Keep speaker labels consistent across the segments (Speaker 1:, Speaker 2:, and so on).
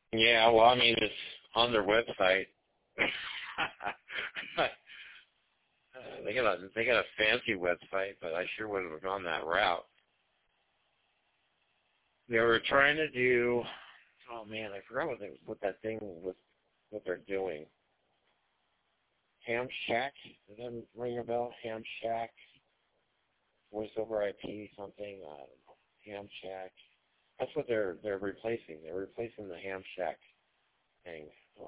Speaker 1: Yeah, well, I mean, it's on their website. They got a fancy website, but I sure wouldn't have gone that route. They were trying to do. Oh man, I forgot what that thing was. What they're doing. Ham Shack. Does that ring a bell? Ham Shack. Voice over IP something. I don't know. Ham Shack. That's what they're replacing. They're replacing the Ham Shack thing.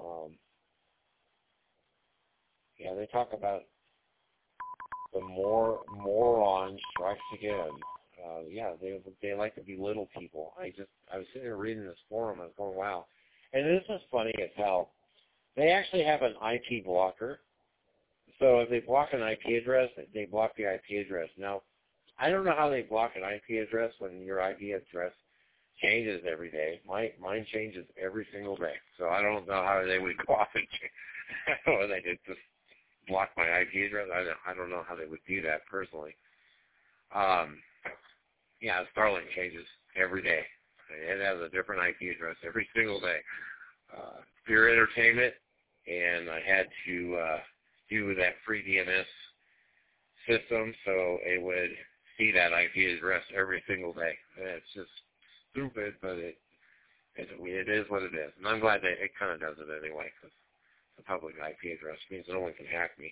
Speaker 1: Yeah, they talk about the morons strikes again. Yeah, they like to belittle people. I was sitting there reading this forum. I was going, wow. And this is funny as hell. They actually have an IP blocker. So if they block an IP address, they block the IP address. Now, I don't know how they block an IP address when your IP address changes every day. Mine changes every single day. So I don't know how they would go off and or they did just block my IP address. I don't know how they would do that personally. Yeah, Starlink changes every day. It has a different IP address every single day. Pure Entertainment, and I had to do that free DNS system, so it would see that IP address every single day. And it's just stupid, but it is what it is. And I'm glad that it kind of does it anyway, because the public IP address means no one can hack me.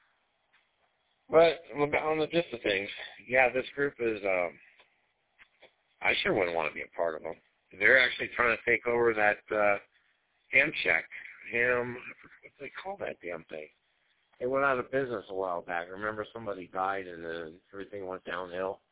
Speaker 1: But on the gist of things, yeah, this group is, I sure wouldn't want to be a part of them. They're actually trying to take over that Ham Shack. I forget what they call that damn thing. It went out of business a while back. I remember somebody died and then everything went downhill.